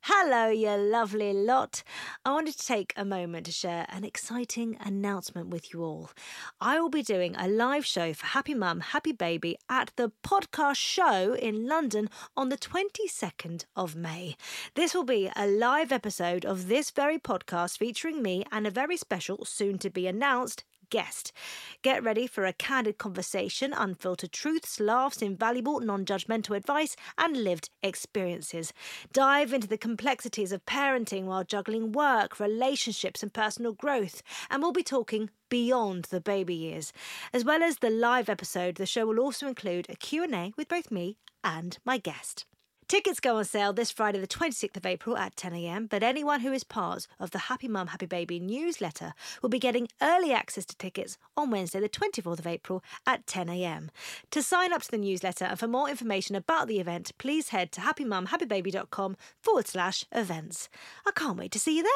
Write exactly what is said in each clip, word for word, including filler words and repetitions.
Hello, you lovely lot. I wanted to take a moment to share an exciting announcement with you all. I will be doing a live show for Happy Mum, Happy Baby at the Podcast Show in London on the twenty-second of May. This will be a live episode of this very podcast featuring me and a very special, soon-to-be-announced guest. Get ready for a candid conversation, unfiltered truths, laughs, invaluable non-judgmental advice and lived experiences. Dive into the complexities of parenting while juggling work, relationships and personal growth, and we'll be talking beyond the baby years. As well as the live episode, the show will also include a Q and A with both me and my guest. Tickets go on sale this Friday the twenty-sixth of April at ten a.m, but anyone who is part of the Happy Mum, Happy Baby newsletter will be getting early access to tickets on Wednesday the twenty-fourth of April at ten a.m. To sign up to the newsletter and for more information about the event, please head to happymumhappybaby.com forward slash events. I can't wait to see you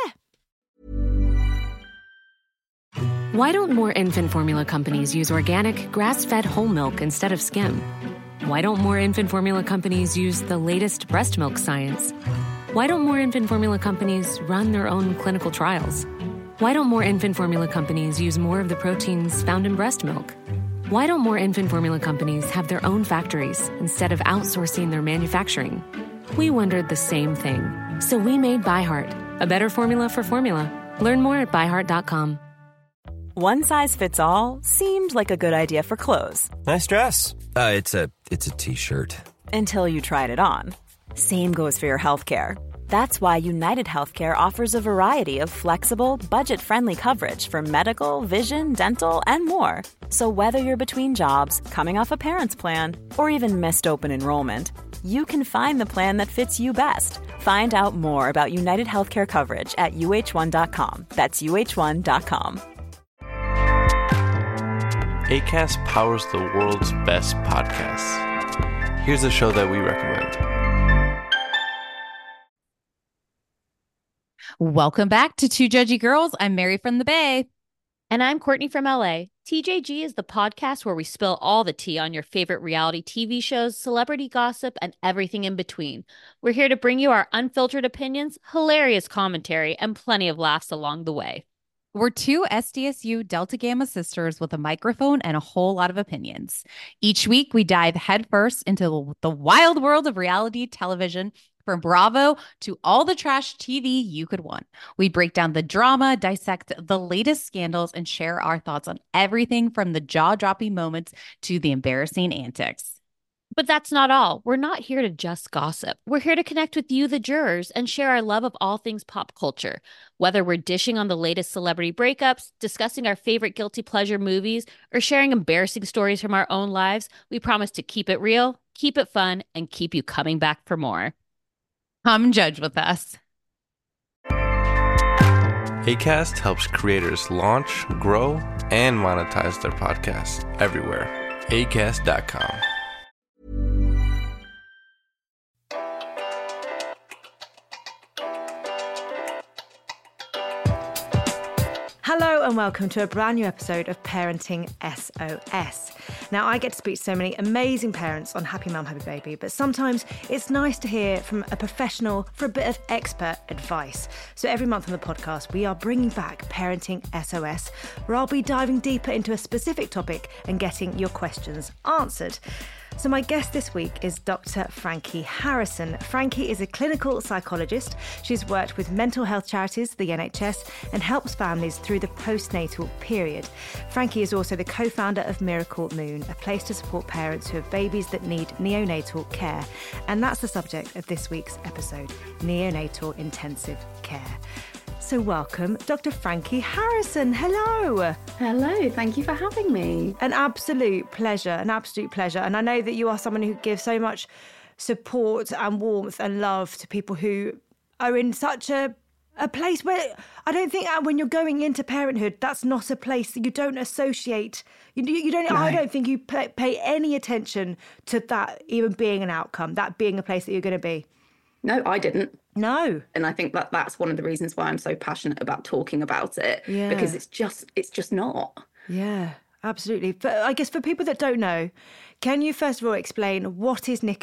there. Why don't more infant formula companies use organic, grass-fed whole milk instead of skim? Why don't more infant formula companies use the latest breast milk science? Why don't more infant formula companies run their own clinical trials? Why don't more infant formula companies use more of the proteins found in breast milk? Why don't more infant formula companies have their own factories instead of outsourcing their manufacturing? We wondered the same thing. So we made ByHeart, a better formula for formula. Learn more at by heart dot com. One size fits all seemed like a good idea for clothes. Nice dress. Uh, it's a it's a t-shirt. Until you tried it on. Same goes for your healthcare. That's why United Healthcare offers a variety of flexible, budget-friendly coverage for medical, vision, dental, and more. So whether you're between jobs, coming off a parent's plan, or even missed open enrollment, you can find the plan that fits you best. Find out more about United Healthcare coverage at U H one dot com. That's U H one dot com. Acast powers the world's best podcasts. Here's a show that we recommend. Welcome back to Two Judgy Girls. I'm Mary from the Bay. And I'm Courtney from L A. T J G is the podcast where we spill all the tea on your favorite reality T V shows, celebrity gossip, and everything in between. We're here to bring you our unfiltered opinions, hilarious commentary, and plenty of laughs along the way. We're two S D S U Delta Gamma sisters with a microphone and a whole lot of opinions. Each week, we dive headfirst into the wild world of reality television, from Bravo to all the trash T V you could want. We break down the drama, dissect the latest scandals, and share our thoughts on everything from the jaw-dropping moments to the embarrassing antics. But that's not all. We're not here to just gossip. We're here to connect with you, the jurors, and share our love of all things pop culture. Whether we're dishing on the latest celebrity breakups, discussing our favorite guilty pleasure movies, or sharing embarrassing stories from our own lives, we promise to keep it real, keep it fun, and keep you coming back for more. Come judge with us. Acast helps creators launch, grow, and monetize their podcasts everywhere. acast dot com. Hello and welcome to a brand new episode of Parenting S O S. Now, I get to speak to so many amazing parents on Happy Mum, Happy Baby, but sometimes it's nice to hear from a professional for a bit of expert advice. So every month on the podcast, we are bringing back Parenting S O S, where I'll be diving deeper into a specific topic and getting your questions answered. So my guest this week is Doctor Frankie Harrison. Frankie is a clinical psychologist. She's worked with mental health charities, the N H S, and helps families through the postnatal period. Frankie is also the co-founder of Miracle Moon, a place to support parents who have babies that need neonatal care. And that's the subject of this week's episode, neonatal intensive care. So welcome, Doctor Frankie Harrison. Hello. Hello, thank you for having me. An absolute pleasure, an absolute pleasure. And I know that you are someone who gives so much support and warmth and love to people who are in such a a place where I don't think when you're going into parenthood, that's not a place that you don't associate. You, you don't. No. I don't think you pay, pay any attention to that even being an outcome, that being a place that you're going to be. No, I didn't. No. And I think that that's one of the reasons why I'm so passionate about talking about it. Yeah. Because it's just, it's just not. Yeah, absolutely. But I guess for people that don't know, can you first of all explain what is N I C U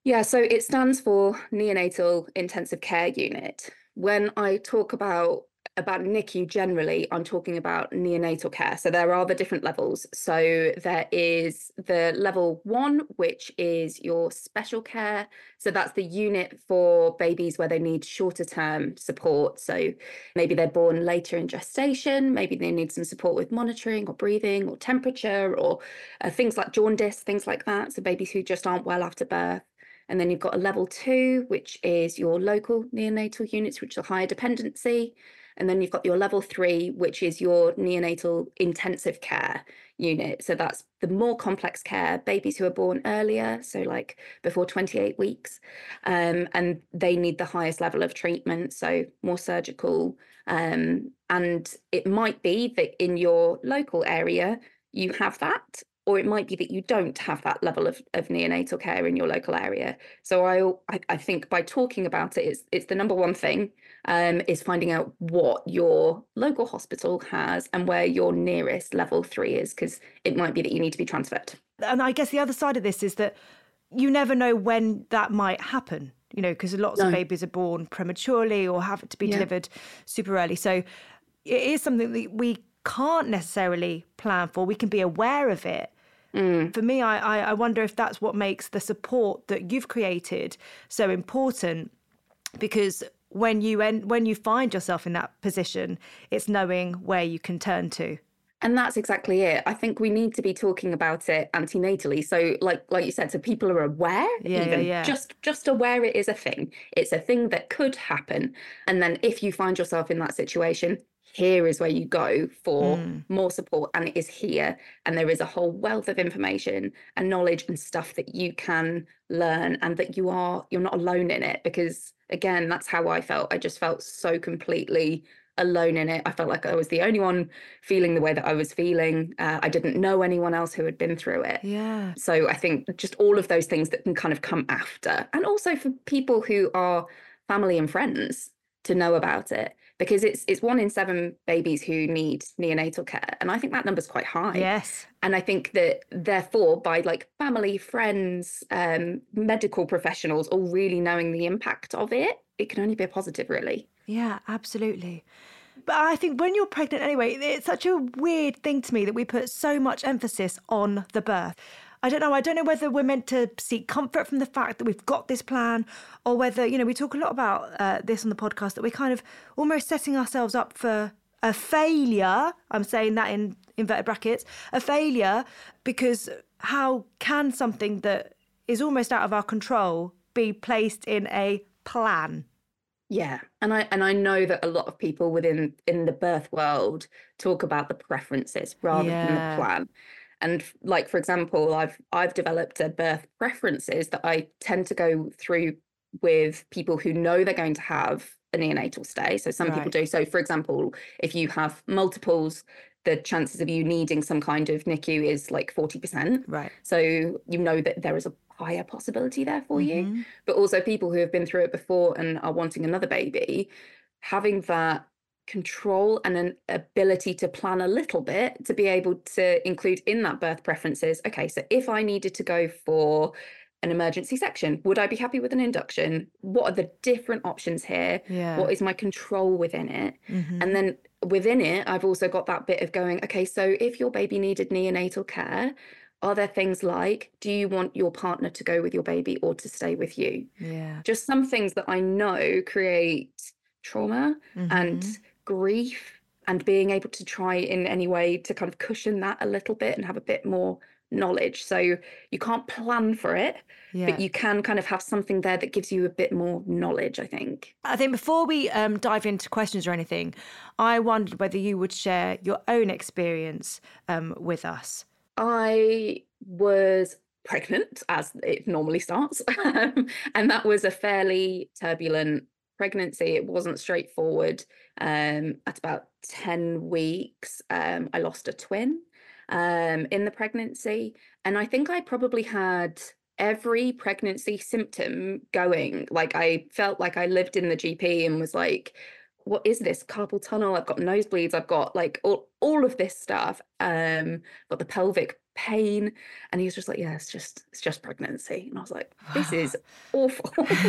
Yeah, so it stands for Neonatal Intensive Care Unit. When I talk about about N I C U generally, I'm talking about neonatal care. So there are the different levels. So there is the level one, which is your special care. So that's the unit for babies where they need shorter term support. So maybe they're born later in gestation, maybe they need some support with monitoring or breathing or temperature or uh, things like jaundice, things like that. So babies who just aren't well after birth. And then you've got a level two, which is your local neonatal units, which are higher dependency. And then you've got your level three, which is your neonatal intensive care unit. So that's the more complex care, babies who are born earlier, so like before twenty-eight weeks, um, and they need the highest level of treatment, so more surgical. Um, and it might be that in your local area, you have that, or it might be that you don't have that level of, of neonatal care in your local area. So I, I, I think by talking about it, it's, it's the number one thing, um, is finding out what your local hospital has and where your nearest level three is, because it might be that you need to be transferred. And I guess the other side of this is that you never know when that might happen, you know, because lots no. of babies are born prematurely or have to be yeah. delivered super early. So it is something that we can't necessarily plan for. We can be aware of it. Mm. For me, I, I wonder if that's what makes the support that you've created so important, because when you end, when you find yourself in that position, it's knowing where you can turn to. And that's exactly it. I think we need to be talking about it antenatally. So like like you said, so people are aware, yeah, even yeah, yeah. just just aware it is a thing. It's a thing that could happen. And then if you find yourself in that situation, here is where you go for mm. more support, and it is here. And there is a whole wealth of information and knowledge and stuff that you can learn, and that you are, you're not alone in it. Because again, that's how I felt. I just felt so completely alone in it. I felt like I was the only one feeling the way that I was feeling. Uh, I didn't know anyone else who had been through it. Yeah. So I think just all of those things that can kind of come after, and also for people who are family and friends to know about it, because it's it's one in seven babies who need neonatal care, and I think that number's quite high. Yes. And I think that therefore, by like family, friends, um, medical professionals all really knowing the impact of it, it can only be a positive, really. Yeah, absolutely. But I think when you're pregnant anyway, it's such a weird thing to me that we put so much emphasis on the birth. I don't know. I don't know whether we're meant to seek comfort from the fact that we've got this plan, or whether, you know, we talk a lot about uh, this on the podcast, that we're kind of almost setting ourselves up for a failure. I'm saying that in inverted brackets, a failure, because how can something that is almost out of our control be placed in a plan? Yeah, and I and I know that a lot of people within in the birth world talk about the preferences rather yeah. than the plan. And like, for example, I've I've developed a birth preferences that I tend to go through with people who know they're going to have a neonatal stay. So some right. people do. So for example, if you have multiples, the chances of you needing some kind of N I C U is like forty percent. Right. So you know that there is a higher possibility there for mm-hmm. you. But also people who have been through it before and are wanting another baby, having that control and an ability to plan a little bit to be able to include in that birth preferences. Okay, so if I needed to go for an emergency section, would I be happy with an induction? What are the different options here? Yeah. What is my control within it? Mm-hmm. And then within it, I've also got that bit of going, okay, so if your baby needed neonatal care, are there things like, do you want your partner to go with your baby or to stay with you? Yeah. Just some things that I know create trauma mm-hmm. and grief, and being able to try in any way to kind of cushion that a little bit and have a bit more knowledge. So you can't plan for it, yeah. but you can kind of have something there that gives you a bit more knowledge, I think. I think before we um, dive into questions or anything, I wondered whether you would share your own experience um, with us. I was pregnant, as it normally starts, and that was a fairly turbulent pregnancy. It wasn't straightforward. Um, at about ten weeks, um, I lost a twin um, in the pregnancy. And I think I probably had every pregnancy symptom going. Like, I felt like I lived in the G P and was like, what is this? Carpal tunnel, I've got nosebleeds, I've got like all, all of this stuff. Um, got the pelvic pain. And he was just like, yeah, it's just, it's just pregnancy. And I was like, this is awful.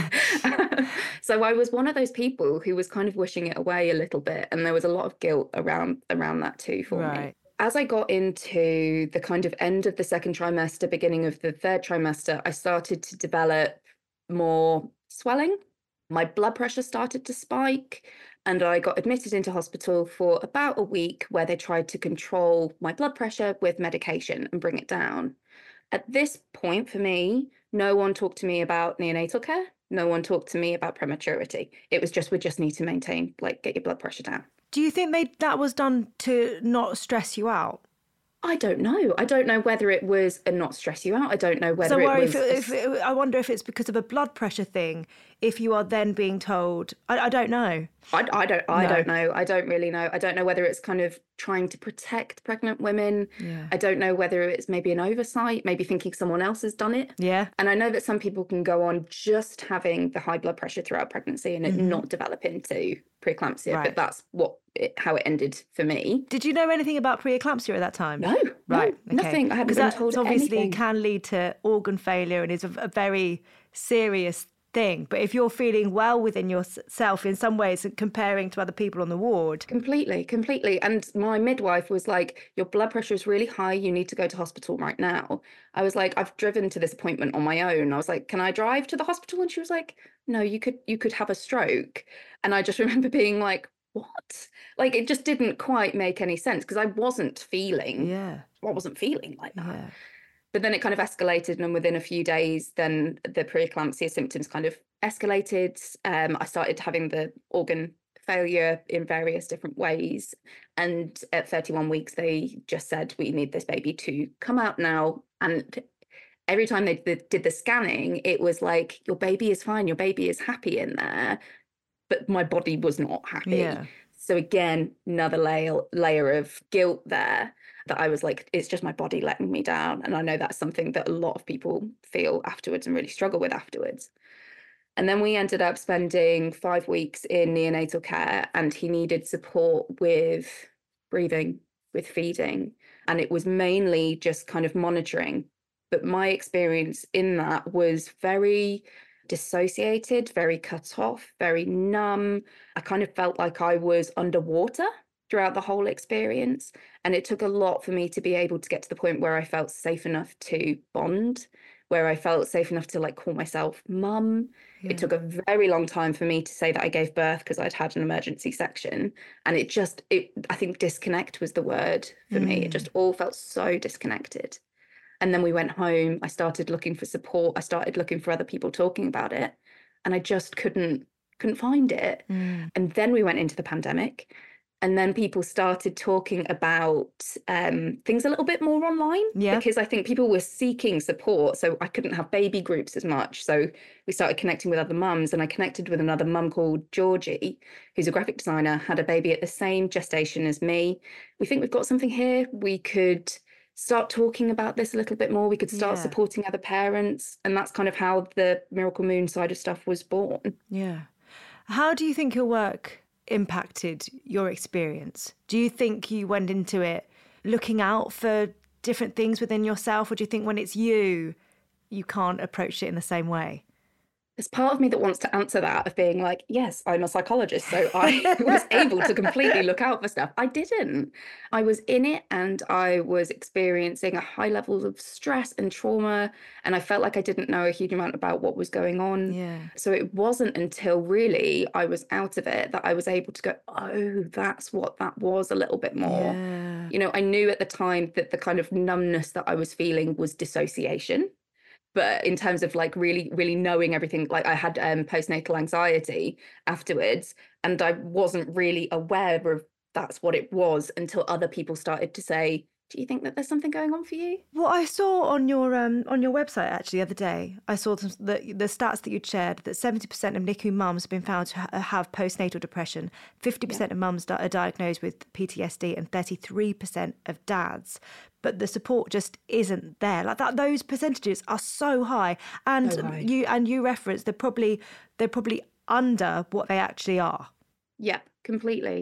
So I was one of those people who was kind of wishing it away a little bit. And there was a lot of guilt around, around that too for Right. me. As I got into the kind of end of the second trimester, beginning of the third trimester, I started to develop more swelling. My blood pressure started to spike, and I got admitted into hospital for about a week where they tried to control my blood pressure with medication and bring it down. At this point for me, no one talked to me about neonatal care. No one talked to me about prematurity. It was just, we just need to maintain, like, get your blood pressure down. Do you think they that was done to not stress you out? I don't know. I don't know whether it was a not stress you out. I don't know whether So it worry was. if, it, if it, I wonder if it's because of a blood pressure thing. If you are then being told, I, I don't know. I, I don't. I No. don't know. I don't really know. I don't know whether it's kind of trying to protect pregnant women. Yeah. I don't know whether it's maybe an oversight, maybe thinking someone else has done it. Yeah. And I know that some people can go on just having the high blood pressure throughout pregnancy and it Mhm. not develop into preeclampsia. Right. But that's what it, how it ended for me. Did you know anything about preeclampsia at that time? No, Right. no, nothing. I hadn't Because been that told obviously anything. can lead to organ failure and is a, a very serious thing. But if you're feeling well within yourself in some ways, comparing to other people on the ward. Completely, completely. And my midwife was like, your blood pressure is really high. You need to go to hospital right now. I was like, I've driven to this appointment on my own. I was like, can I drive to the hospital? And she was like, no, you could, you could have a stroke. And I just remember being like, what? Like, it just didn't quite make any sense because I wasn't feeling, Yeah. I wasn't feeling like that. Yeah. But then it kind of escalated, and within a few days, then the preeclampsia symptoms kind of escalated. Um, I started having the organ failure in various different ways. And at thirty-one weeks, they just said, we need this baby to come out now. And every time they did did the scanning, it was like, your baby is fine, your baby is happy in there. But my body was not happy. Yeah. So again, another layer layer of guilt there. That I was like, it's just my body letting me down. And I know that's something that a lot of people feel afterwards and really struggle with afterwards. And then we ended up spending five weeks in neonatal care, and he needed support with breathing, with feeding. And it was mainly just kind of monitoring. But my experience in that was very dissociated, very cut off, very numb. I kind of felt like I was underwater throughout the whole experience. And it took a lot for me to be able to get to the point where I felt safe enough to bond, where I felt safe enough to like call myself mum. Yeah. It took a very long time for me to say that I gave birth because I'd had an emergency section. And it just, it I think disconnect was the word for me. It just all felt so disconnected. And then we went home. I started looking for support. I started looking for other people talking about it. And I just couldn't, couldn't find it. Mm. And then we went into the pandemic. And then people started talking about um, things a little bit more online, Yeah. because I think people were seeking support. So I couldn't have baby groups as much. So we started connecting with other mums, and I connected with another mum called Georgie, who's a graphic designer, had a baby at the same gestation as me. We think we've got something here. We could start talking about this a little bit more. We could start Yeah. supporting other parents. And that's kind of how the Miracle Moon side of stuff was born. Yeah. How do you think your work impacted your experience? Do you think you went into it looking out for different things within yourself, or do you think when it's you, you can't approach it in the same way? There's part of me that wants to answer that of being like, yes, I'm a psychologist, so I was able to completely look out for stuff. I didn't. I was in it, and I was experiencing a high level of stress and trauma, and I felt like I didn't know a huge amount about what was going on. Yeah. So it wasn't until really I was out of it that I was able to go, oh, that's what that was a little bit more. Yeah. You know, I knew at the time that the kind of numbness that I was feeling was dissociation. But in terms of like really, really knowing everything, like I had um, postnatal anxiety afterwards, and I wasn't really aware of that's what it was until other people started to say, do you think that there's something going on for you? What I saw on your um, on your website actually the other day, I saw the, the, the stats that you'd shared that seventy percent of N I C U mums have been found to ha- have postnatal depression, fifty percent of mums di- are diagnosed with P T S D, and thirty-three percent of dads. But the support just isn't there. Like that, those percentages are so high, and So high. you and you referenced they're probably they're probably under what they actually are. Yeah, completely.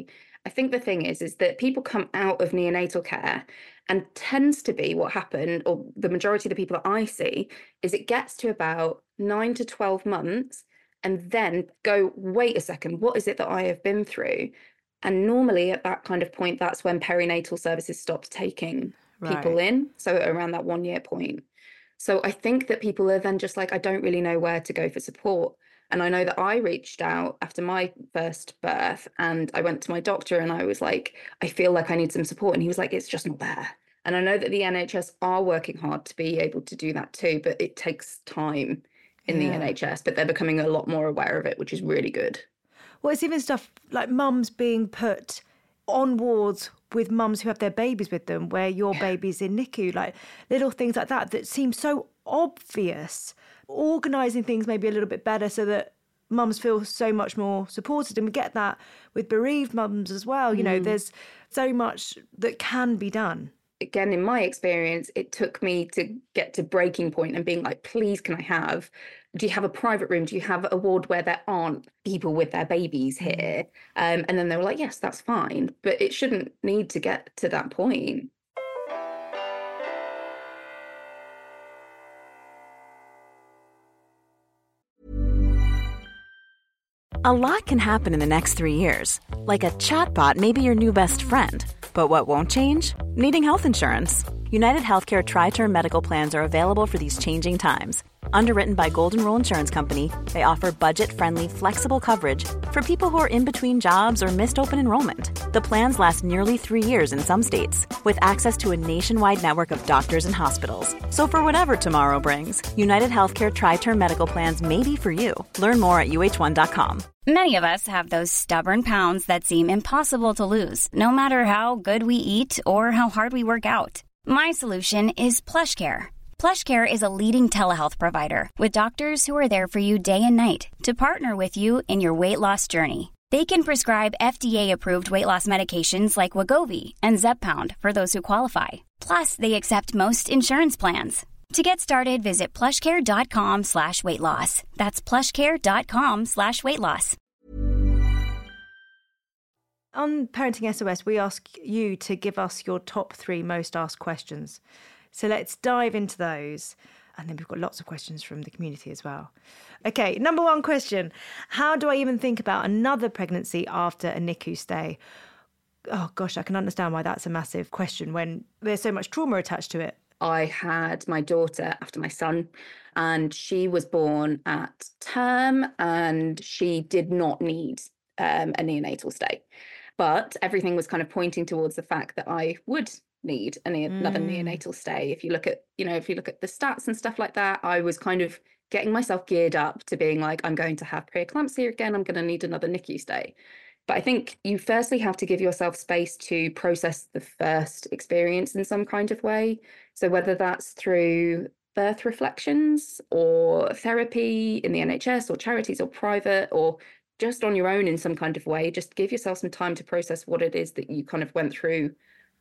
I think the thing is, is that people come out of neonatal care, and tends to be what happened, or the majority of the people that I see, is it gets to about nine to twelve months and then go, wait a second, what is it that I have been through? And normally at that kind of point, that's when perinatal services stopped taking people Right. in. So around that one year point. So I think that people are then just like, I don't really know where to go for support. And I know that I reached out after my first birth and I went to my doctor and I was like, I feel like I need some support. And he was like, it's just not there. And I know that the N H S are working hard to be able to do that too, but it takes time in the Yeah. N H S, but they're becoming a lot more aware of it, which is really good. Well, it's even stuff like mums being put on wards with mums who have their babies with them, where your baby's in N I C U, like little things like that that seem so obvious. Organising things maybe a little bit better so that mums feel so much more supported. And we get that with bereaved mums as well. You know, there's so much that can be done. Again, in my experience, it took me to get to breaking point and being like, please, can I have, do you have a private room? Do you have a ward where there aren't people with their babies here? Um, and then they were like, yes, that's fine. But it shouldn't need to get to that point. A lot can happen in the next three years. Like a chatbot may be your new best friend. But what won't change? Needing health insurance. United Healthcare Tri-Term Medical Plans are available for these changing times. Underwritten by Golden Rule Insurance Company, they offer budget-friendly, flexible coverage for people who are in between jobs or missed open enrollment. The plans last nearly three years in some states, with access to a nationwide network of doctors and hospitals. So for whatever tomorrow brings, United Healthcare Tri-Term Medical Plans may be for you. Learn more at U H one dot com. Many of us have those stubborn pounds that seem impossible to lose, no matter how good we eat or how hard we work out. My solution is PlushCare. PlushCare is a leading telehealth provider with doctors who are there for you day and night to partner with you in your weight loss journey. They can prescribe F D A-approved weight loss medications like Wegovy and Zepbound for those who qualify. Plus, they accept most insurance plans. To get started, visit plushcare.com slash weight loss. That's plushcare.com slash weight loss. On Parenting S O S, we ask you to give us your top three most asked questions. So let's dive into those. And then we've got lots of questions from the community as well. Okay, number one question. How do I even think about another pregnancy after a N I C U stay? Oh gosh, I can understand why that's a massive question when there's so much trauma attached to it. I had my daughter after my son, and she was born at term, and she did not need um, a neonatal stay. But everything was kind of pointing towards the fact that I would need a ne- another Mm. neonatal stay. If you look at, you know, if you look at the stats and stuff like that, I was kind of getting myself geared up to being like, I'm going to have preeclampsia again. I'm going to need another N I C U stay. But I think you firstly have to give yourself space to process the first experience in some kind of way. So whether that's through birth reflections or therapy in the N H S or charities or private, or just on your own in some kind of way, just give yourself some time to process what it is that you kind of went through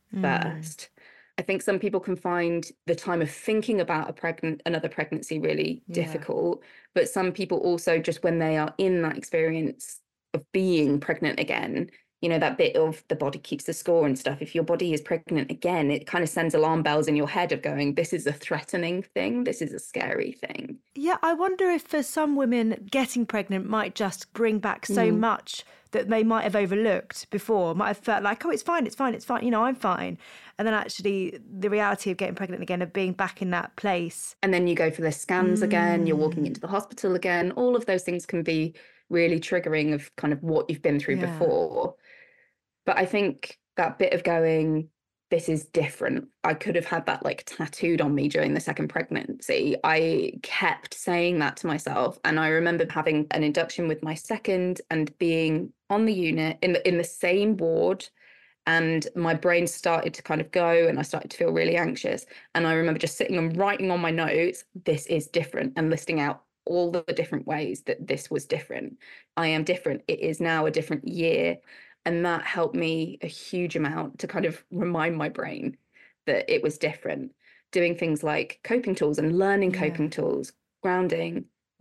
first. I think some people can find the time of thinking about a pregnant another pregnancy really Yeah. difficult, but some people also, just when they are in that experience of being pregnant again, you know, that bit of the body keeps the score and stuff. If your body is pregnant again, it kind of sends alarm bells in your head of going, this is a threatening thing, this is a scary thing. Yeah, I wonder if for some women, getting pregnant might just bring back so Mm. much that they might have overlooked before, might have felt like, oh, it's fine, it's fine, it's fine, you know, I'm fine. And then actually the reality of getting pregnant again, of being back in that place. And then you go for the scans again, you're walking into the hospital again. All of those things can be really triggering of kind of what you've been through Yeah. before. But I think that bit of going, this is different. I could have had that like tattooed on me during the second pregnancy. I kept saying that to myself. And I remember having an induction with my second and being on the unit in the in the same ward. And my brain started to kind of go and I started to feel really anxious. And I remember just sitting and writing on my notes, this is different, and listing out all the different ways that this was different. I am different. It is now a different year. And that helped me a huge amount to kind of remind my brain that it was different. Doing things like coping tools and learning Yeah. coping tools, grounding,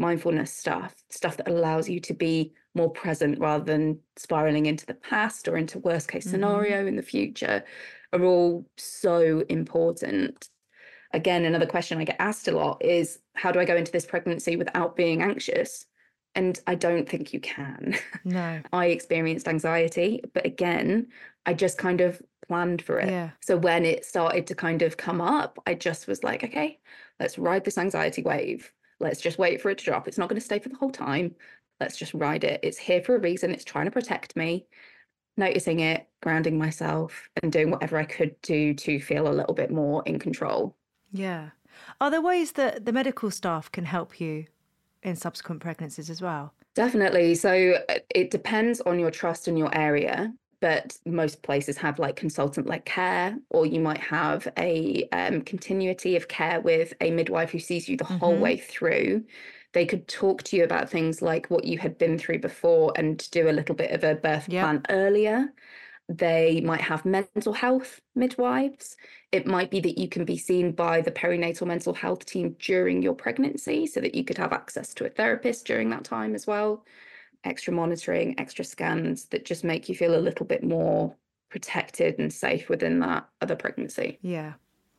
mindfulness stuff, stuff that allows you to be more present rather than spiraling into the past or into worst case scenario mm-hmm. in the future, are all so important. Again, another question I get asked a lot is, how do I go into this pregnancy without being anxious? And I don't think you can. No. I experienced anxiety, but again, I just kind of planned for it. Yeah. So when it started to kind of come up, I just was like, okay, let's ride this anxiety wave. Let's just wait for it to drop. It's not going to stay for the whole time. Let's just ride it. It's here for a reason. It's trying to protect me. Noticing it, grounding myself, and doing whatever I could do to feel a little bit more in control. Yeah. Are there ways that the medical staff can help you in subsequent pregnancies as well? Definitely. So it depends on your trust and your area, but most places have like consultant-led care, or you might have a um, continuity of care with a midwife who sees you the mm-hmm. whole way through. They could talk to you about things like what you had been through before and do a little bit of a birth yep. plan earlier. They might have mental health midwives. It might be that you can be seen by the perinatal mental health team during your pregnancy so that you could have access to a therapist during that time as well. Extra monitoring, extra scans that just make you feel a little bit more protected and safe within that other pregnancy. Yeah.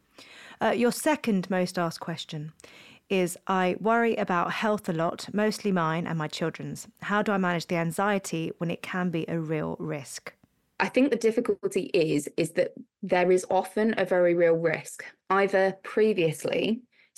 Uh, your second most asked question is, I worry about health a lot, mostly mine and my children's. How do I manage the anxiety when it can be a real risk? I think the difficulty is, is that there is often a very real risk, either previously,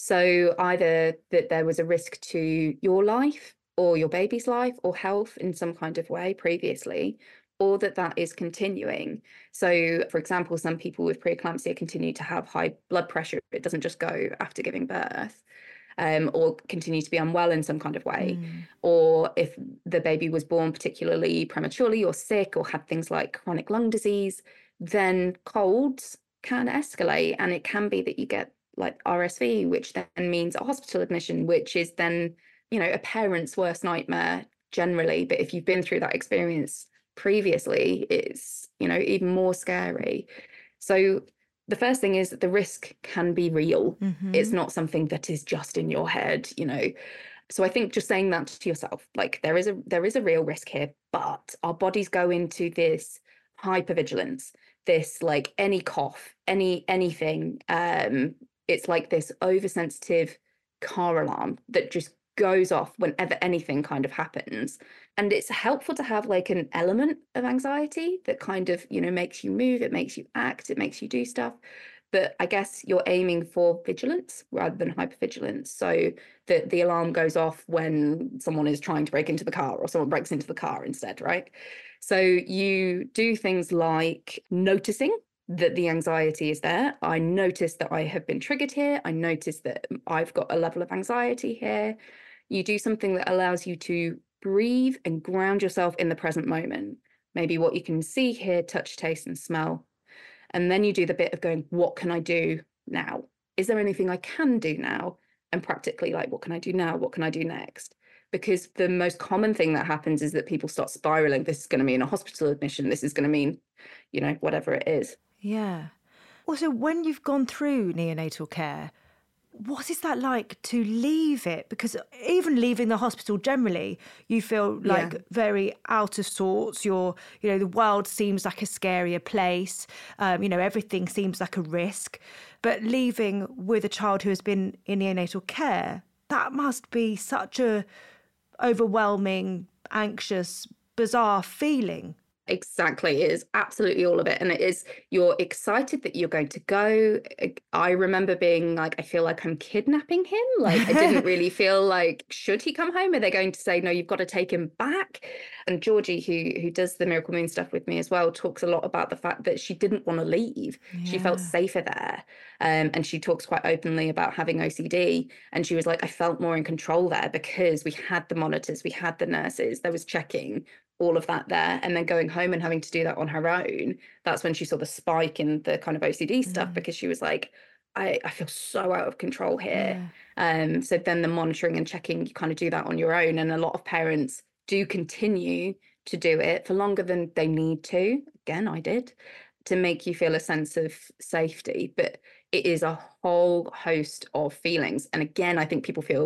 so either that there was a risk to your life or your baby's life or health in some kind of way previously, or that that is continuing. So, for example, some people with preeclampsia continue to have high blood pressure. It doesn't just go after giving birth. Um, or continue to be unwell in some kind of way, mm. or if the baby was born particularly prematurely or sick or had things like chronic lung disease, then colds can escalate, and it can be that you get like R S V, which then means a hospital admission, which is then, you know, a parent's worst nightmare generally. But if you've been through that experience previously, it's, you know, even more scary. So the first thing is that the risk can be real. Mm-hmm. It's not something that is just in your head, you know. So I think just saying that to yourself, like there is a there is a real risk here, but our bodies go into this hypervigilance, this like any cough, any anything. Um, it's like this oversensitive car alarm that just goes off whenever anything kind of happens. And it's helpful to have like an element of anxiety that kind of, you know, makes you move, it makes you act, it makes you do stuff. But I guess you're aiming for vigilance rather than hypervigilance. So that the alarm goes off when someone is trying to break into the car or someone breaks into the car instead, right? So you do things like noticing that the anxiety is there. I notice that I have been triggered here. I notice that I've got a level of anxiety here. You do something that allows you to breathe and ground yourself in the present moment. Maybe what you can see, hear, touch, taste, and smell. And then you do the bit of going, what can I do now? Is there anything I can do now? And practically, like, what can I do now? What can I do next? Because the most common thing that happens is that people start spiraling. This is going to mean a hospital admission. This is going to mean, you know, whatever it is. Yeah. Also, when you've gone through neonatal care, what is that like to leave it? Because even leaving the hospital generally, you feel like yeah. very out of sorts. You're, you know, the world seems like a scarier place. Um, you know, everything seems like a risk. But leaving with a child who has been in neonatal care, that must be such a overwhelming, anxious, bizarre feeling. Exactly. It is absolutely all of it. And it is, you're excited that you're going to go. I remember being like, I feel like I'm kidnapping him. Like, I didn't really feel like, should he come home? Are they going to say, no, you've got to take him back? And Georgie, who who does the Miracle Moon stuff with me as well, talks a lot about the fact that she didn't want to leave. Yeah. She felt safer there. Um, and she talks quite openly about having O C D. And she was like, I felt more in control there because we had the monitors, we had the nurses, there was checking, all of that there. And then going home and having to do that on her own, that's when she saw the spike in the kind of O C D stuff, mm. because she was like, I, I feel so out of control here. Yeah. Um, so then the monitoring and checking, you kind of do that on your own. And a lot of parents do continue to do it for longer than they need to. Again, I did, to make you feel a sense of safety. But it is a whole host of feelings. And again, I think people feel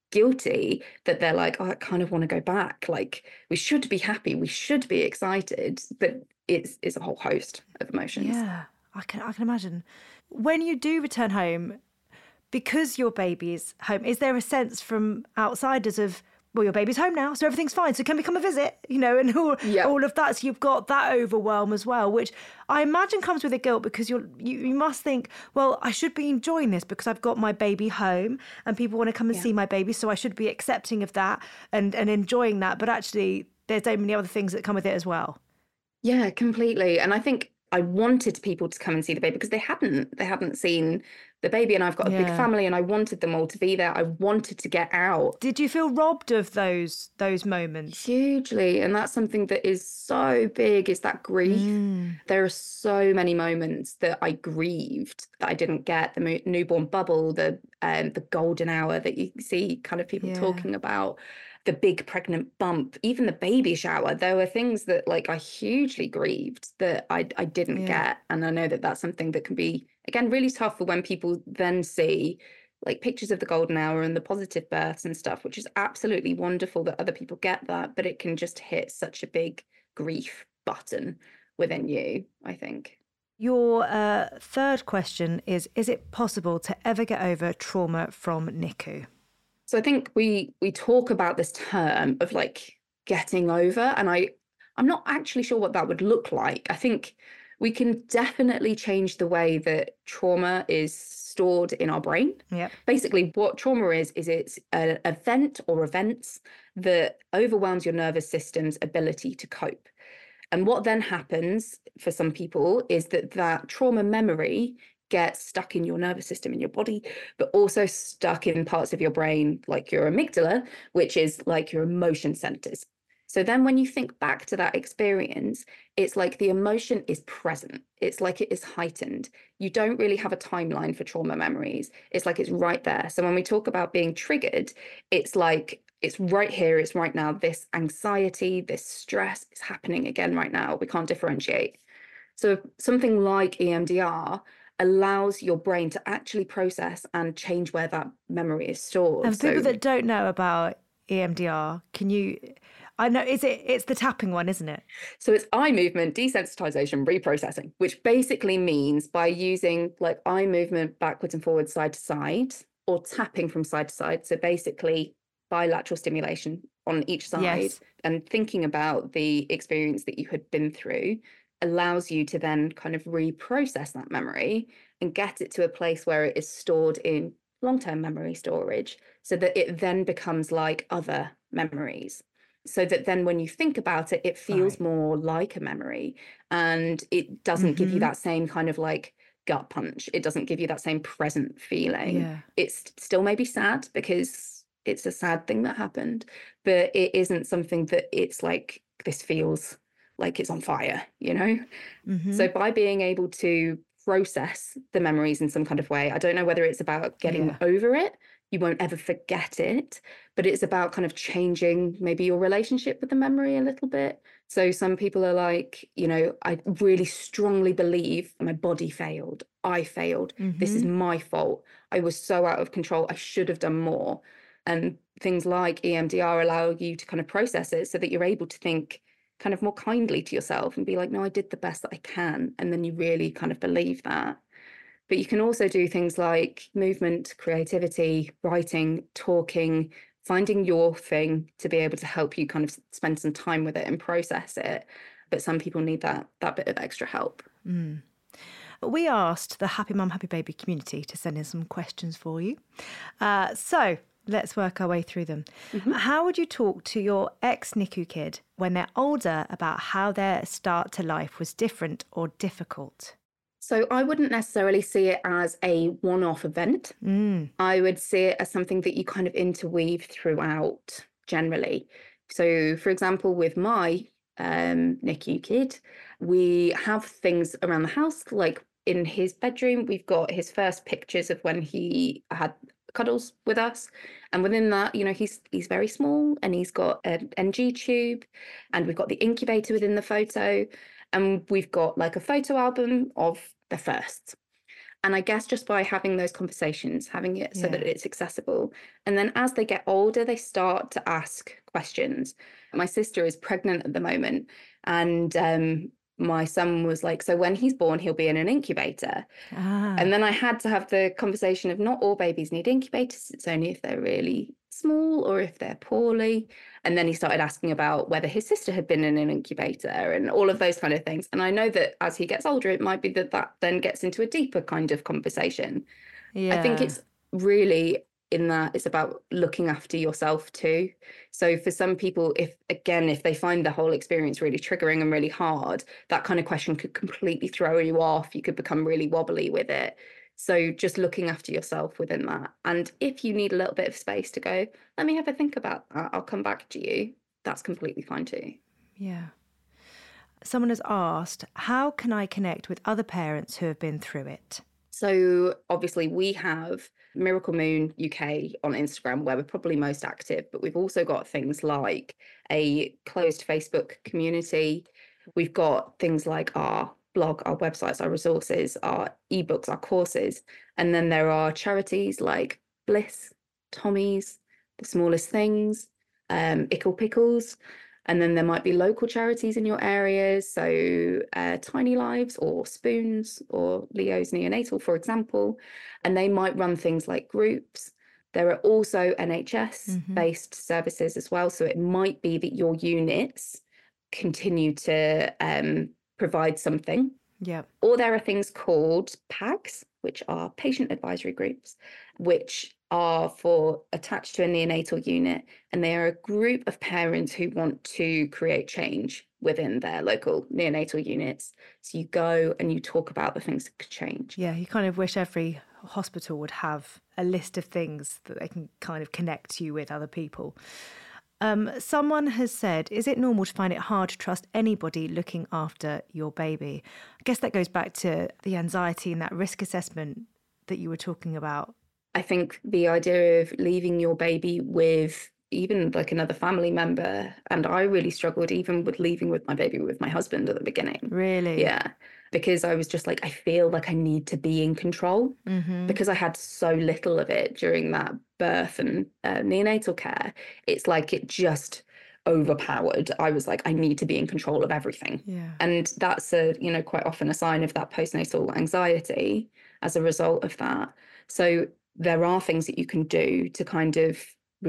guilty that they're like, oh, I kind of want to go back. Like, we should be happy, we should be excited, but it's it's a whole host of emotions. Yeah, I can I can imagine. When you do return home, because your baby is home, is there a sense from outsiders of, well, your baby's home now, so everything's fine, so can we come and visit? You know, and all, yeah. all of that. So you've got that overwhelm as well, which I imagine comes with a guilt, because you're, you you must think, well, I should be enjoying this because I've got my baby home and people want to come and yeah. see my baby, so I should be accepting of that and, and enjoying that. But actually, there's so many other things that come with it as well. Yeah, completely. And I think I wanted people to come and see the baby because they hadn't. They hadn't seen the baby, and I've got a yeah. big family, and I wanted them all to be there. I wanted to get out. Did you feel robbed of those those moments? Hugely. And that's something that is so big, is that grief. Mm. There are so many moments that I grieved that I didn't get. The mo- newborn bubble, the um, the golden hour that you see kind of people yeah. talking about, the big pregnant bump, even the baby shower. There were things that like I hugely grieved that I, I didn't yeah. get. And I know that that's something that can be, again, really tough for when people then see like pictures of the golden hour and the positive births and stuff, which is absolutely wonderful that other people get that, but it can just hit such a big grief button within you, I think. Your uh, third question is, is it possible to ever get over trauma from N I C U? So I think we we talk about this term of like getting over, and I, I'm not actually sure what that would look like. I think we can definitely change the way that trauma is stored in our brain. Yep. Basically, what trauma is, is it's an event or events that overwhelms your nervous system's ability to cope. And what then happens for some people is that that trauma memory gets stuck in your nervous system in your body, but also stuck in parts of your brain like your amygdala, which is like your emotion centers. So then when you think back to that experience, it's like the emotion is present. It's like it is heightened. You don't really have a timeline for trauma memories. It's like it's right there. So when we talk about being triggered, it's like it's right here, it's right now. This anxiety, this stress is happening again right now. We can't differentiate. So something like E M D R allows your brain to actually process and change where that memory is stored. And for people so, that don't know about E M D R, can you, I know, is it, it's the tapping one, isn't it? So it's eye movement, desensitization, reprocessing, which basically means by using like eye movement backwards and forwards, side to side, or tapping from side to side. So basically bilateral stimulation on each side, yes. and thinking about the experience that you had been through allows you to then kind of reprocess that memory and get it to a place where it is stored in long-term memory storage, so that it then becomes like other memories, so that then when you think about it, it feels right. more like a memory, and it doesn't mm-hmm. give you that same kind of like gut punch. It doesn't give you that same present feeling. Yeah. It's still maybe sad because it's a sad thing that happened, but it isn't something that it's like, this feels like it's on fire, you know? Mm-hmm. So by being able to process the memories in some kind of way, I don't know whether it's about getting yeah. over it, you won't ever forget it, but it's about kind of changing maybe your relationship with the memory a little bit. So some people are like, you know, I really strongly believe my body failed, I failed, mm-hmm. this is my fault, I was so out of control, I should have done more. And things like E M D R allow you to kind of process it so that you're able to think kind of more kindly to yourself and be like, no, I did the best that I can. And then you really kind of believe that. But you can also do things like movement, creativity, writing, talking, finding your thing to be able to help you kind of spend some time with it and process it. But some people need that that bit of extra help. Mm. We asked the Happy Mum, Happy Baby community to send in some questions for you. Uh, so let's work our way through them. Mm-hmm. How would you talk to your ex-N I C U kid when they're older about how their start to life was different or difficult? So I wouldn't necessarily see it as a one-off event. Mm. I would see it as something that you kind of interweave throughout generally. So for example, with my um, N I C U kid, we have things around the house, like in his bedroom, we've got his first pictures of when he had cuddles with us, and within that, you know, he's he's very small and he's got an N G tube, and we've got the incubator within the photo, and we've got like a photo album of the first. And I guess just by having those conversations, having it so Yeah. that it's accessible. And then as they get older, they start to ask questions. My sister is pregnant at the moment, and um, my son was like, so when he's born, he'll be in an incubator. Ah. And then I had to have the conversation of not all babies need incubators. It's only if they're really small or if they're poorly. And then he started asking about whether his sister had been in an incubator and all of those kind of things. And I know that as he gets older, it might be that that then gets into a deeper kind of conversation. Yeah. I think it's really in that it's about looking after yourself too. So for some people, if again, if they find the whole experience really triggering and really hard, that kind of question could completely throw you off. You could become really wobbly with it. So just looking after yourself within that. And if you need a little bit of space to go, let me have a think about that, I'll come back to you, that's completely fine too. Yeah. Someone has asked, how can I connect with other parents who have been through it? So obviously we have Miracle Moon U K on Instagram, where we're probably most active, but we've also got things like a closed Facebook community. We've got things like our blog, our websites, our resources, our ebooks, our courses. And then there are charities like Bliss, Tommy's, The Smallest Things, um, Ickle Pickles. And then there might be local charities in your areas. So uh, Tiny Lives or Spoons or Leo's Neonatal, for example. And they might run things like groups. There are also N H S-based mm-hmm. services as well. So it might be that your units continue to um, provide something. Yeah. Or there are things called P A Gs, which are patient advisory groups, which are for attached to a neonatal unit, and they are a group of parents who want to create change within their local neonatal units. So you go and you talk about the things that could change. Yeah, you kind of wish every hospital would have a list of things that they can kind of connect you with other people. Um, someone has said, is it normal to find it hard to trust anybody looking after your baby? I guess that goes back to the anxiety and that risk assessment that you were talking about. I think the idea of leaving your baby with even like another family member, and I really struggled even with leaving with my baby with my husband at the beginning. Really? Yeah. Because I was just like, I feel like I need to be in control mm-hmm. because I had so little of it during that birth and uh, neonatal care. It's like it just overpowered. I was like, I need to be in control of everything. Yeah. And that's a, you know, quite often a sign of that postnatal anxiety as a result of that. So there are things that you can do to kind of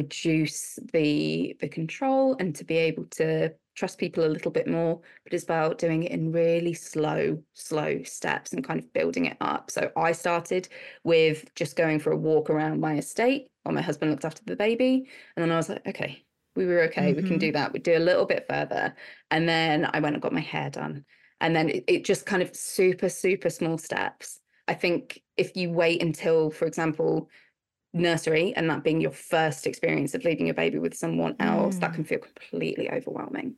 reduce the the control and to be able to trust people a little bit more, but it's about doing it in really slow, slow steps and kind of building it up. So I started with just going for a walk around my estate while my husband looked after the baby. And then I was like, okay, we were okay. Mm-hmm. We can do that. We do a little bit further. And then I went and got my hair done. And then it, it just kind of super, super small steps. I think if you wait until, for example, nursery and that being your first experience of leaving your baby with someone else, mm. that can feel completely overwhelming.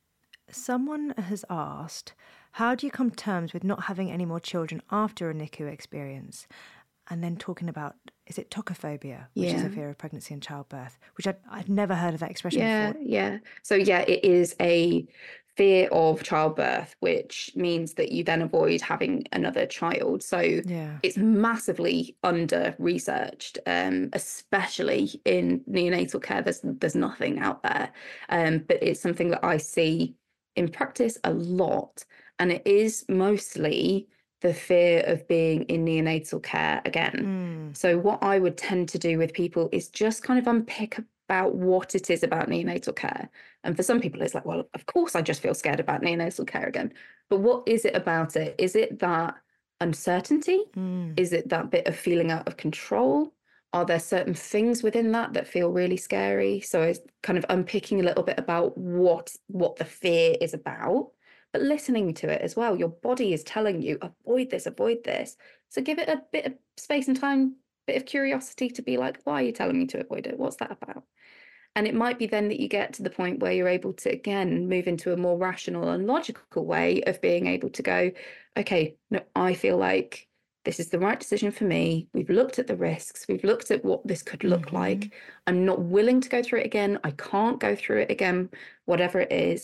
Someone has asked, how do you come to terms with not having any more children after a N I C U experience? And then talking about, is it tocophobia, which yeah. is a fear of pregnancy and childbirth, which I'd, I'd never heard of that expression yeah, before. Yeah, So yeah, it is a fear of childbirth, which means that you then avoid having another child. So yeah. it's massively under-researched, um, especially in neonatal care. There's, there's nothing out there, um, but it's something that I see in practice a lot. And it is mostly the fear of being in neonatal care again. Mm. So what I would tend to do with people is just kind of unpick about what it is about neonatal care. And for some people, it's like, well, of course, I just feel scared about neonatal care again. But what is it about it? Is it that uncertainty? Mm. Is it that bit of feeling out of control? Are there certain things within that that feel really scary? So it's kind of unpicking a little bit about what, what the fear is about, but listening to it as well. Your body is telling you, avoid this, avoid this. So give it a bit of space and time, bit of curiosity to be like, why are you telling me to avoid it? What's that about? And it might be then that you get to the point where you're able to, again, move into a more rational and logical way of being able to go, okay, no, I feel like this is the right decision for me. We've looked at the risks. We've looked at what this could look mm-hmm. like. I'm not willing to go through it again. I can't go through it again, whatever it is.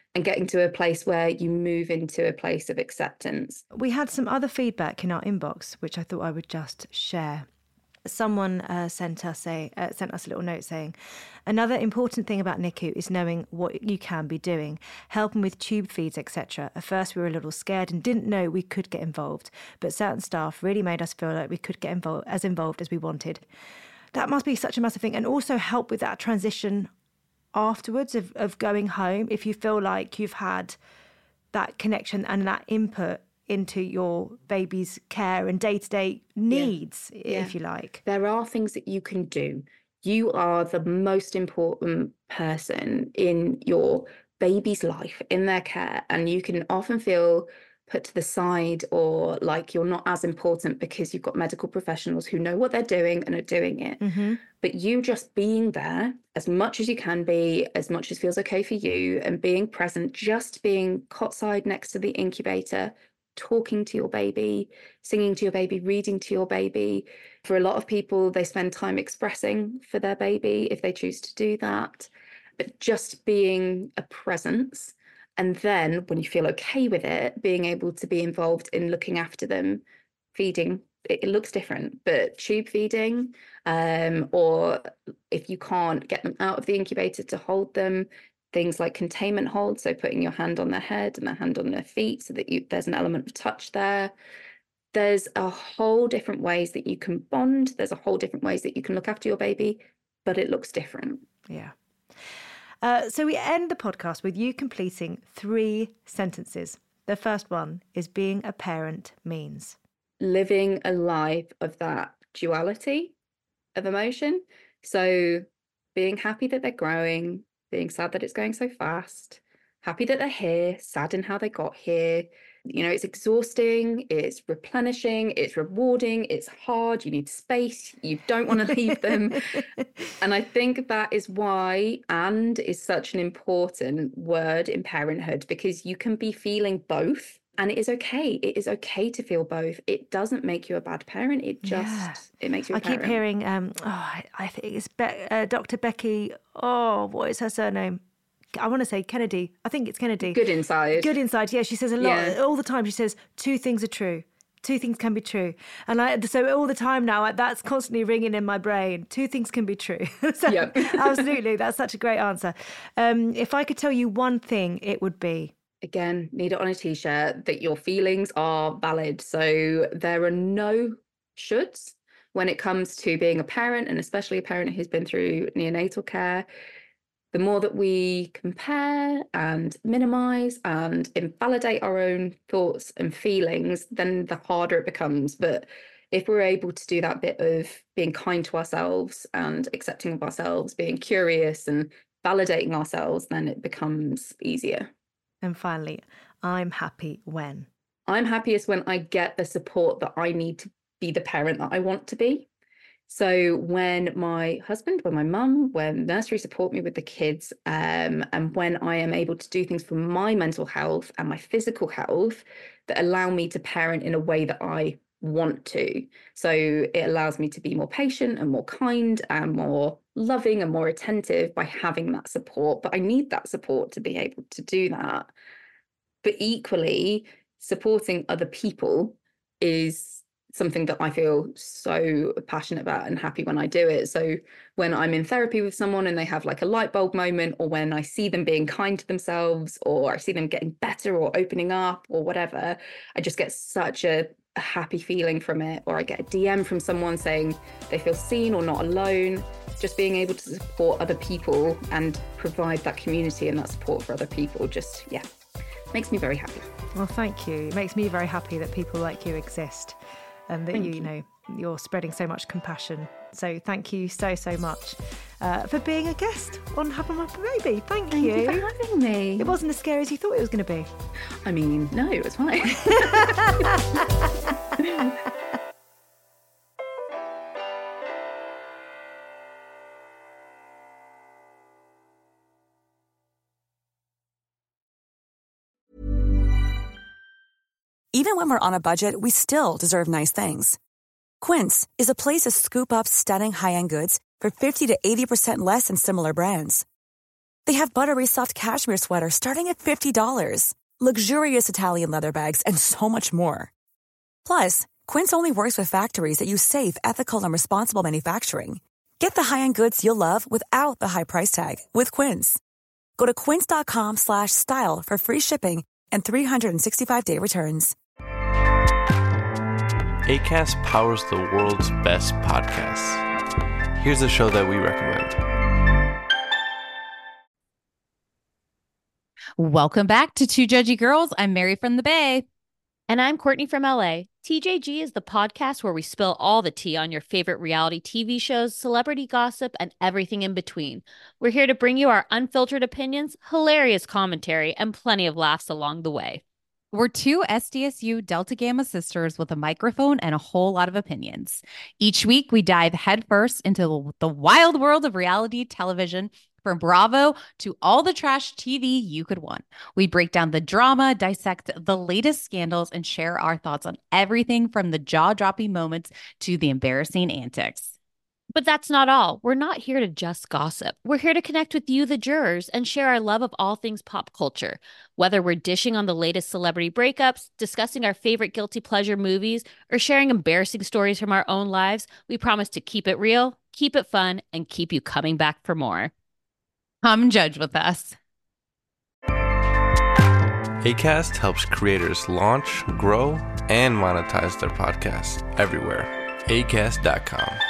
and getting to a place where you move into a place of acceptance. We had some other feedback in our inbox, which I thought I would just share. Someone uh, sent us a uh, sent us a little note saying, another important thing about N I C U is knowing what you can be doing, helping with tube feeds, et cetera. At first, we were a little scared and didn't know we could get involved, but certain staff really made us feel like we could get involved as involved as we wanted. That must be such a massive thing, and also help with that transition afterwards of, of going home. If you feel like you've had that connection and that input into your baby's care and day-to-day needs, yeah. if yeah. you like. There are things that you can do. You are the most important person in your baby's life, in their care, and you can often feel put to the side or like you're not as important because you've got medical professionals who know what they're doing and are doing it. Mm-hmm. But you just being there as much as you can be, as much as feels okay for you, and being present, just being cot-side next to the incubator, talking to your baby, singing to your baby, reading to your baby. For a lot of people, they spend time expressing for their baby if they choose to do that. But just being a presence. And then when you feel okay with it, being able to be involved in looking after them, feeding, it, it looks different, but tube feeding, um, or if you can't get them out of the incubator to hold them, things like containment hold, so putting your hand on their head and their hand on their feet so that you, there's an element of touch there. There's a whole different ways that you can bond. There's a whole different ways that you can look after your baby, but it looks different. Yeah. Uh, so we end the podcast with you completing three sentences. The first one is being a parent means. Living a life of that duality of emotion. So being happy that they're growing, being sad that it's going so fast, happy that they're here, sad in how they got here. You know, it's exhausting, it's replenishing, it's rewarding, it's hard, you need space, you don't want to leave them. And I think that is why "and" is such an important word in parenthood, because you can be feeling both. And it is okay. It is okay to feel both. It doesn't make you a bad parent. It just, yeah. it makes you a I parent. keep hearing, um, oh, I, I think it's Be- uh, Doctor Becky, oh, what is her surname? I want to say Kennedy. I think it's Kennedy. Good inside. Good inside. Yeah, she says a lot, yeah. all the time. She says, two things are true. Two things can be true. And I, so all the time now, that's constantly ringing in my brain. Two things can be true. So yep. Absolutely. That's such a great answer. Um, if I could tell you one thing, it would be... Again, need it on a t-shirt, that your feelings are valid. So there are no shoulds when it comes to being a parent, and especially a parent who's been through neonatal care. The more that we compare and minimize and invalidate our own thoughts and feelings, then the harder it becomes. But if we're able to do that bit of being kind to ourselves and accepting of ourselves, being curious and validating ourselves, then it becomes easier. And finally, I'm happy when? I'm happiest when I get the support that I need to be the parent that I want to be. So when my husband, when my mum, when nursery support me with the kids, um, and when I am able to do things for my mental health and my physical health that allow me to parent in a way that I want to. So it allows me to be more patient and more kind and more loving and more attentive by having that support. But I need that support to be able to do that. But equally, supporting other people is something that I feel so passionate about and happy when I do it. So when I'm in therapy with someone and they have like a light bulb moment, or when I see them being kind to themselves, or I see them getting better or opening up or whatever, I just get such a, a happy feeling from it. Or I get a D M from someone saying they feel seen or not alone. Just being able to support other people and provide that community and that support for other people just, yeah, makes me very happy. Well, thank you. It makes me very happy that people like you exist. And that you, you know, you're spreading so much compassion. So thank you so, so much uh, for being a guest on Happy Mum Happy Baby. Thank, thank you. Thank you for having me. It wasn't as scary as you thought it was going to be. I mean, no, it was fine. Even when we're on a budget, we still deserve nice things. Quince is a place to scoop up stunning high-end goods for fifty to eighty percent less than similar brands. They have buttery soft cashmere sweaters starting at fifty dollars, luxurious Italian leather bags, and so much more. Plus, Quince only works with factories that use safe, ethical, and responsible manufacturing. Get the high-end goods you'll love without the high price tag with Quince. Go to quince.com slash style for free shipping and three sixty-five day returns. Acast powers the world's best podcasts. Here's a show that we recommend. Welcome back to Two Judgy Girls. I'm Mary from the Bay. And I'm Courtney from L A. T J G is the podcast where we spill all the tea on your favorite reality T V shows, celebrity gossip, and everything in between. We're here to bring you our unfiltered opinions, hilarious commentary, and plenty of laughs along the way. We're two S D S U Delta Gamma sisters with a microphone and a whole lot of opinions. Each week, we dive headfirst into the wild world of reality television, from Bravo to all the trash T V you could want. We break down the drama, dissect the latest scandals, and share our thoughts on everything from the jaw-dropping moments to the embarrassing antics. But that's not all. We're not here to just gossip. We're here to connect with you, the jurors, and share our love of all things pop culture. Whether we're dishing on the latest celebrity breakups, discussing our favorite guilty pleasure movies, or sharing embarrassing stories from our own lives, we promise to keep it real, keep it fun, and keep you coming back for more. Come judge with us. Acast helps creators launch, grow, and monetize their podcasts everywhere. acast dot com.